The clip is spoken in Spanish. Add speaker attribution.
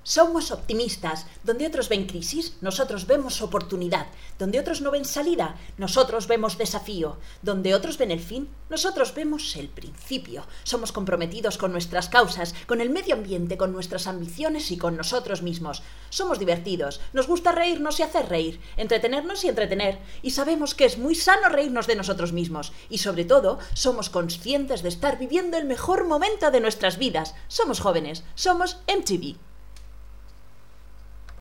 Speaker 1: Somos optimistas. Donde otros ven crisis, nosotros vemos oportunidad. Donde otros no ven salida, nosotros vemos desafío. Donde otros ven el fin, nosotros vemos el principio. Somos comprometidos con nuestras causas, con el medio ambiente, con nuestras ambiciones y con nosotros mismos. Somos divertidos, nos gusta reírnos y hacer reír, entretenernos y entretener. Y sabemos que es muy sano reírnos de nosotros mismos. Y sobre todo, somos conscientes de estar viviendo el mejor momento de nuestras vidas. Somos jóvenes, somos MTV.